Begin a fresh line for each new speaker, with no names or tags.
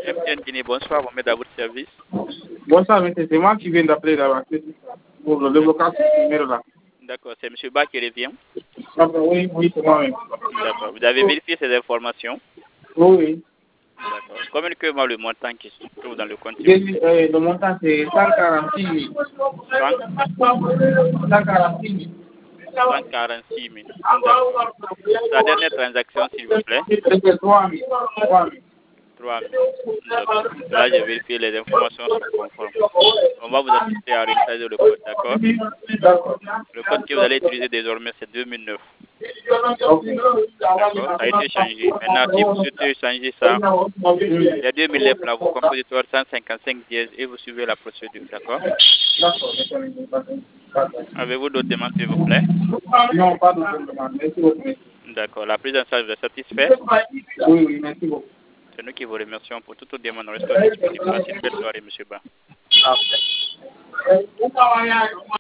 MTN Guinée, bonsoir, on met à votre service.
Bonsoir, monsieur. C'est moi qui viens d'appeler là-bas pour le déblocage de ce numéro-là.
D'accord, c'est M. Ba qui revient.
Oui, oui, c'est moi-même.
D'accord, vous avez vérifié ces informations?
Oui, oui.
D'accord. Communiquez-moi le montant qui se trouve dans le compte.
Le montant, c'est 146 000. 146 000.
146 000. D'accord. La dernière transaction, s'il vous plaît.
C'est 3 000. 3 000.
3 000. D'accord. Là, j'ai vérifié les informations sont conformes. On va vous assister à réaliser le code, d'accord?
D'accord.
Le code que vous allez utiliser désormais, c'est 2009.
Ok.
D'accord? Ça a été changé. Maintenant, si vous souhaitez changer ça, les 2000 lettres là, vous composez 155 dièses et vous suivez la procédure, d'accord? Avez-vous d'autres demandes, s'il vous plaît?
Non, pas de demande. Merci beaucoup.
D'accord. La prise en charge vous est satisfaite?
Oui, oui, merci beaucoup.
C'est nous qui vous remercions pour toute demande. Restons disponibles. Passez une belle soirée, M. Ba.
Ah.